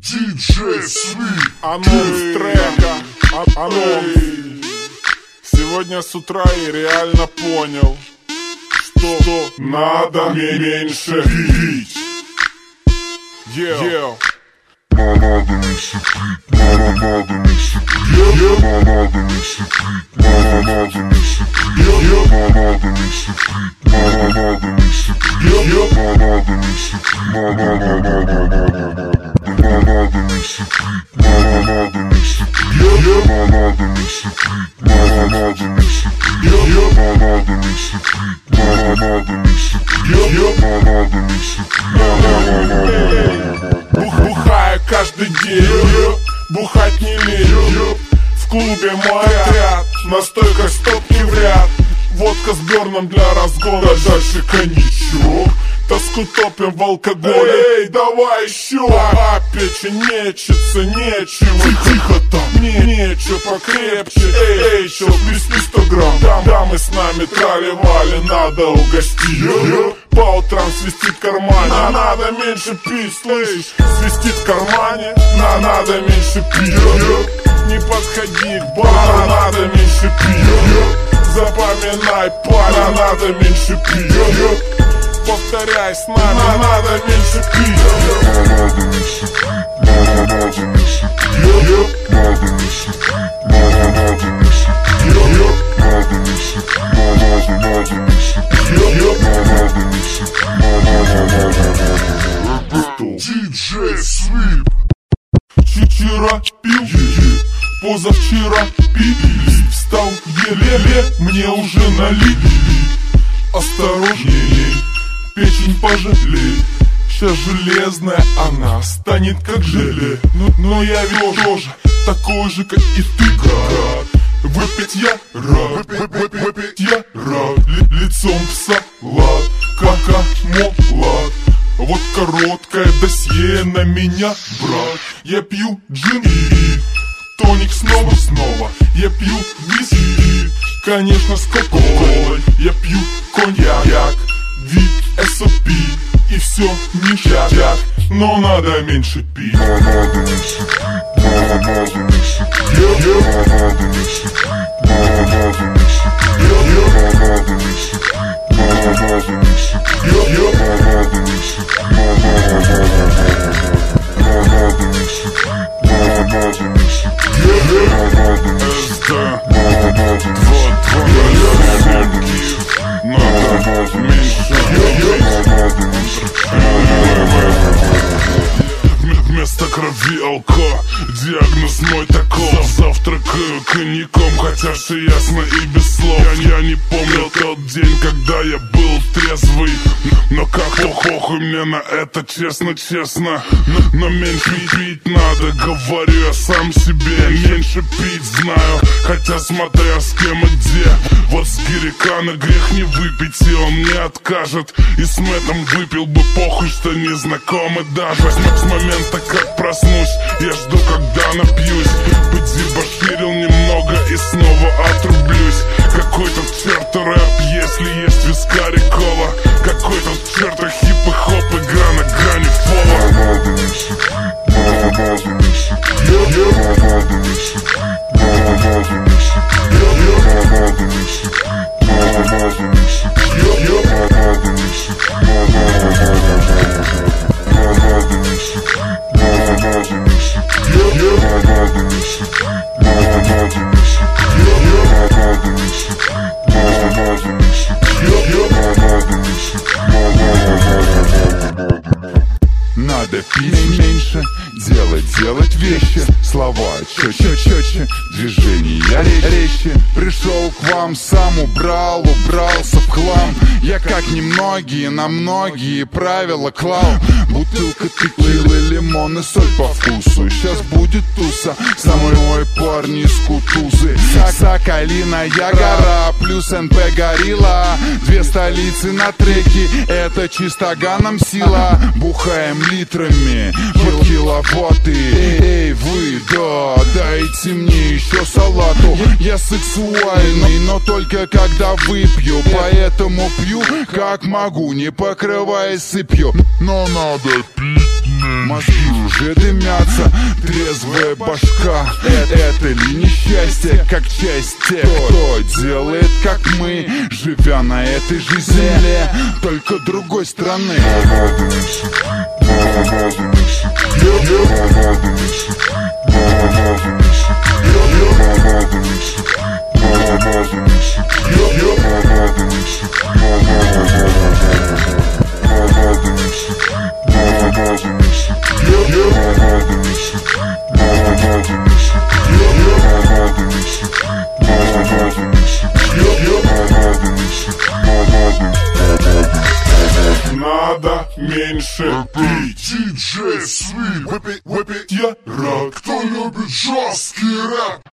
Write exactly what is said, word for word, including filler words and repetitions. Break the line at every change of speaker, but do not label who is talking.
диджей Свит.
Анонс трека, а- анонс. Сегодня с утра я реально понял, что, что надо меньше пить. Ел.
Надо меньше пить, надо, надо меньше пить, надо меньше пить, надо, надо меньше пить, надо меньше пить, надо, надо меньше пить, надо меньше пить, надо, надо меньше пить, надо, надо меньше пить, надо меньше пить, надо, надо меньше пить, надо меньше пить, надо, надо меньше пить, надо меньше пить.
Бухаю каждый день, бухать не лень. В клубе мой отряд, на стойках стопки в ряд. Водка с берном для разгона, дальше коньячок. Тоску топим в алкоголе. Эй, давай еще. А печень нечется, нечего. Тихо там, не, нечего покрепче. Эй, эй, чё, плесни сто грамм. Дам, дамы с нами трали-вали, надо угостить. По утрам свистит в кармане, а надо меньше пить, слышишь? Свистит в кармане, на надо меньше пить. Не подходи к бару, надо меньше пить. Запоминай, парня, надо меньше пить. Повторяй с нами, надо меньше пить.
Надо меньше пить, надо, надо меньше пить, надо меньше пить, надо, надо меньше пить, надо меньше пить, надо, надо меньше пить, надо меньше пить, надо, надо. диджей Свит.
Вчера пил, позавчера пил, встал еле-еле, мне уже налили. Осторожнее, печень пожалей. Сейчас железная она станет как желе. Но, но я ведь тоже такой же, как и ты, гад. Выпить я рад, выпить, выпить я рад. Ли, лицом в салат, как молод. Вот короткое досье на меня, брат. Я пью джин и тоник снова-снова. Я пью виски, конечно, с кока-колой. Я пью коньяк, ви эс о пи. И все ништяк, но надо меньше пить.
Надо меньше пить, надо, надо меньше пить, надо меньше пить, надо, надо меньше пить, надо меньше пить, надо, надо меньше пить, надо меньше пить, надо меньше пить, надо, надо меньше пить, надо меньше пить, надо, надо меньше пить, надо меньше
Вместо крови алко, диагноз мой такой. Завтракаю коньяком, хотя все ясно и без слов. Я, я не помню тот день, когда я был трезвый. Но как похуй мне на это, честно-честно. Но, но меньше пить надо, говорю я сам себе. Меньше пить знаю, хотя смотря с кем и где. Вот с Гирикана грех не выпить, и он не откажет. И с Мэттом выпил бы, похуй, что не знакомы даже. С момента, как проснусь, я жду, когда напьюсь. Подебоширил немного и снова отрублюсь. Какой тут черт рэп, если есть вискарь и кола. Какой тут черт хип и хоп, игра на грани фола.
Надо меньше пить, надо, надо меньше пить, надо меньше пить, надо, надо меньше пить, надо меньше пить, надо, надо меньше пить, надо меньше пить, надо, надо меньше пить, надо, надо меньше пить, надо меньше пить, надо, надо меньше пить, надо меньше пить, надо, надо меньше пить, надо меньше пить.
Надо пить меньше, делать, делать вещи. Слова четче, четче, движения резче. Пришел к вам, сам убрал, убрался в хлам. Я как немногие, на многие правила клал. Бутылка текилы, лимон и соль по вкусу. Сейчас будет туса, самый мой парни из Кутузы. Соколиная гора, плюс эн пэ горилла. Две столицы на треке, это чисто ганом сила. Бухаем литрами под киловатты. Эй, вы, да, дайте мне еще салату. Я сексуальный, но только когда выпью. Поэтому пью, как могу, не покрываясь сыпью.
Но надо пить меньше.
Мозги уже дымятся, трезвая башка. Это, это ли несчастье, как часть тех, кто делает, как мы, живя на этой же земле, только другой страны.
Надо не сыпить, надо, надо не сыпить, надо не сыпить, надо, надо не сыпить, надо не сыпить, надо, надо не сыпить, надо не сыпить, надо не сыпить, надо, надо не сыпить, надо не сыпить, надо, надо не сыпить, надо не сыпить, надо, надо не сыпить, надо не сыпить,
Надо меньше пить.
Диджей Свит, выпить, выпить, я рад. Кто любит жесткий рэп?